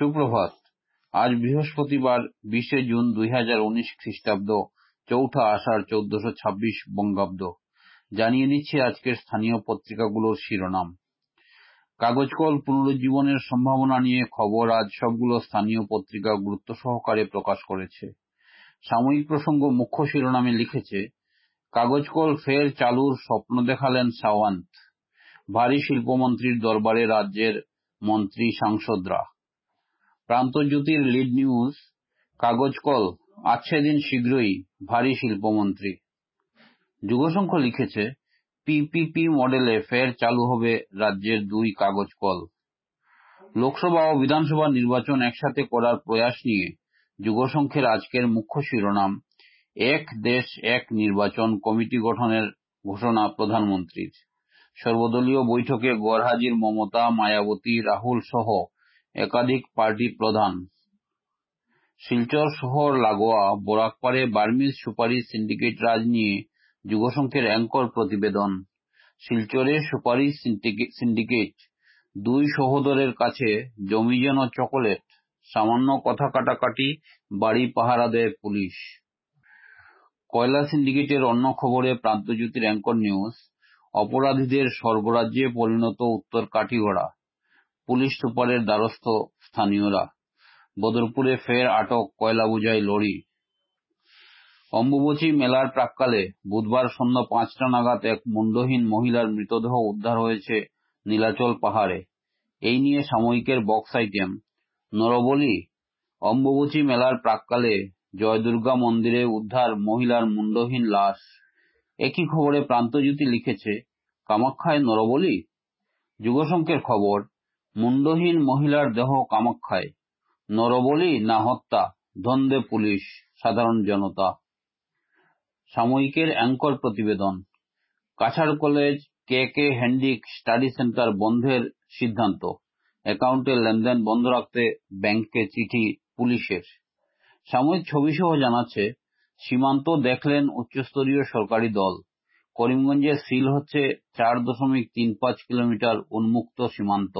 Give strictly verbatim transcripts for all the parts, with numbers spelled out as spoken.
সুপ্রভাত। আজ বৃহস্পতিবার বিশে জুন দুই হাজার উনিশ খ্রিস্টাব্দ, চৌঠা আষাঢ় চৌদ্দশো ছাব্বিশ বঙ্গাব্দ। জানিয়ে দিচ্ছি আজকের স্থানীয় পত্রিকাগুলোর শিরোনাম। কাগজ কল পুনরুজ্জীবনের সম্ভাবনা নিয়ে খবর আজ সবগুলো স্থানীয় পত্রিকা গুরুত্ব সহকারে প্রকাশ করেছে। সাময়িক প্রসঙ্গ মুখ্য শিরোনামে লিখেছে, কাগজ কল ফের চালুর স্বপ্ন দেখালেন সাওয়ান্ত। ভারী শিল্পমন্ত্রীর দরবারে রাজ্যের মন্ত্রী সাংসদরা। প্রান্তজ্যোতির লিড নিউজ, কাগজ কল আজ সেদিন শীঘ্রই, ভারী শিল্পমন্ত্রী। যুগসংখ্য লিখেছে, পিপিপি মডেলে ফের চালু হবে রাজ্যের দুই কাগজ কল। লোকসভা ও বিধানসভা নির্বাচন একসাথে করার প্রয়াস নিয়ে যুগসংখ্যের আজকের মুখ্য শিরোনাম, এক দেশ এক নির্বাচন কমিটি গঠনের ঘোষণা প্রধানমন্ত্রীর। সর্বদলীয় বৈঠকে গড়হাজির মমতা, মায়াবতী, রাহুল সহ একাধিক পার্টি প্রধান। শিলচর শহর লাগোয়া বরাকপাড়ে বার্মিজ সুপারি সিন্ডিকেট রাজ নিয়ে যুগসংখ্যের অ্যাঙ্কর প্রতিবেদন। শিলচরে সুপারি সিন্ডিকেট, দুই সহোদরের কাছে জমি যেন চকোলেট, সামান্য কথা কাটাকাটি, বাড়ি পাহারা দেয় পুলিশ। কয়লা সিন্ডিকেটের অন্য খবরে প্রান্তজ্যোতির অ্যাঙ্কর নিউজ, অপরাধীদের স্বর্গরাজ্যে পরিণত উত্তর কাটিগড়া, পুলিশ সুপারের দ্বারস্থ স্থানীয়রা। বদরপুরে ফের আটক কয়লা বোঝাই লরি। অম্বুবাচী মেলার প্রাক্কালে বুধবার সন্ধ্যা পাঁচটা নাগাদ এক মুন্ডহীন মহিলার মৃতদেহ উদ্ধার হয়েছে নীলাচল পাহাড়ে। এই নিয়ে সাময়িকের বক্স আইটেম, নরবলি। অম্বুবাচী মেলার প্রাক্কালে জয়দুর্গা মন্দিরে উদ্ধার মহিলার মুন্ডহীন লাশ। একই খবরে প্রান্তজ্যোতি লিখেছে, কামাখ্যায় নরবলি। যুগসংখ্যের খবর, মুন্ডহীন মহিলার দেহ কামাখ্যায়, নরবলি না হত্যা, ধন্দে পুলিশ, সাধারণ জনতা। সাময়িকের অ্যাঙ্কর প্রতিবেদন, Cachar college K K Handique study centre বন্ধের সিদ্ধান্ত, অ্যাকাউন্টের লেনদেন বন্ধ রাখতে ব্যাংককে চিঠি পুলিশের। সাময়িক ছবি সহ জানাচ্ছে, সীমান্ত দেখলেন উচ্চস্তরীয় সরকারি দল। করিমগঞ্জে সিল হচ্ছে চার দশমিক তিন পাঁচ কিলোমিটার উন্মুক্ত সীমান্ত।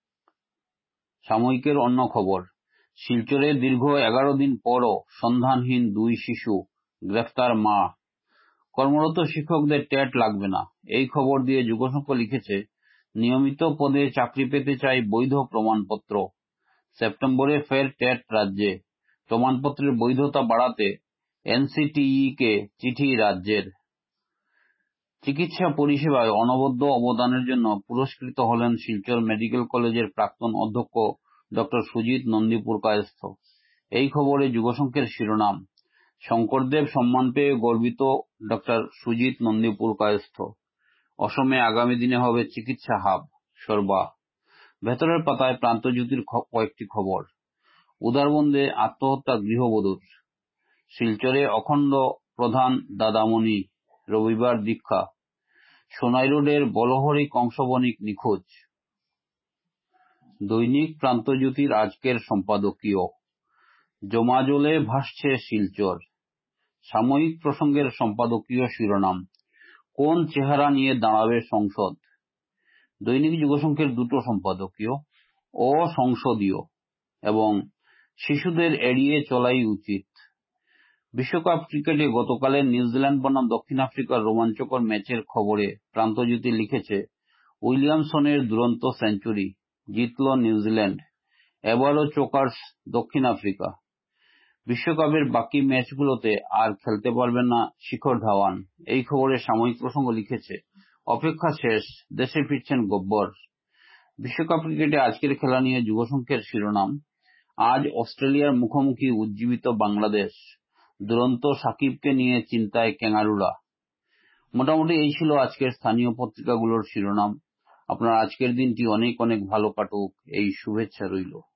সাময়িকের অন্য খবর, শিলচরে দীর্ঘ এগারো দিন পরও সন্ধানহীন দুই শিশু, গ্রেফতার মা। কর্মরত শিক্ষকদের টেট লাগবে না, এই খবর দিয়ে যুগসংখ্য লিখেছে, নিয়মিত পদে চাকরি পেতে চাই বৈধ প্রমাণপত্র। সেপ্টেম্বরে ফের টেট রাজ্যে, প্রমাণপত্রের বৈধতা বাড়াতে এনসিটিই কে চিঠি রাজ্যের। চিকিৎসা পরিষেবায় অনবদ্য অবদানের জন্য পুরস্কৃত হলেন শিলচর মেডিকেল কলেজের প্রাক্তন অধ্যক্ষ ডক্টর সুজিত নন্দীপুর কায়স্থ। এই খবরে যুগসংখ্যের শিরোনাম, শঙ্করদেব সম্মান পেয়ে গর্বিত ডক্টর সুজিত নন্দীপুর কায়স্থ। অসমে আগামী দিনে হবে চিকিৎসা হাব, সরবা। ভেতরের পাতায় প্রান্তজ্যোতির কয়েকটি খবর। উদারবন্দে আত্মহত্যা গৃহবধূর। শিলচরে অখণ্ড প্রধান দাদামণি, রবিবার দীক্ষা। সোনাই রোডের বলহরি কংসবণিক নিখোঁজ। দৈনিক প্রান্তজ্যোতির আজকের সম্পাদকীয়, জমাজলে ভাসছে শিলচর। সাময়িক প্রসঙ্গের সম্পাদকীয় শিরোনাম, কোন চেহারা নিয়ে দাঁড়াবে সংসদ। দৈনিক যুগসংখ্যের দুটো সম্পাদকীয়, অসংসদীয় এবং শিশুদের এড়িয়ে চলাই উচিত। বিশ্বকাপ ক্রিকেটে গতকালের নিউজিল্যান্ড বনাম দক্ষিণ আফ্রিকার রোমাঞ্চকর ম্যাচের খবরে প্রান্তজ্যোতি লিখেছে, উইলিয়ামসনের দুরন্ত সেঞ্চুরি, জিতল নিউজিল্যান্ড। এবারও চোকার্স দক্ষিণ আফ্রিকা। বিশ্বকাপের বাকি ম্যাচগুলোতে আর খেলতে পারবেন না শিখর ধাওয়ান। এই খবরে সাময়িক প্রসঙ্গ লিখেছে, অপেক্ষা শেষ, দেশে ফিরছেন গব্বর। বিশ্বকাপ ক্রিকেটে আজকের খেলা নিয়ে যুগসংখ্যের শিরোনাম, আজ অস্ট্রেলিয়ার মুখোমুখি উজ্জীবিত বাংলাদেশ, দুরন্ত সাকিবকে নিয়ে চিন্তায় ক্যাঙ্গারুরা। মোটামুটি এই ছিল আজকের স্থানীয় পত্রিকাগুলোর শিরোনাম। আপনার আজকের দিনটি অনেক অনেক ভালো কাটুক, এই শুভেচ্ছা রইল।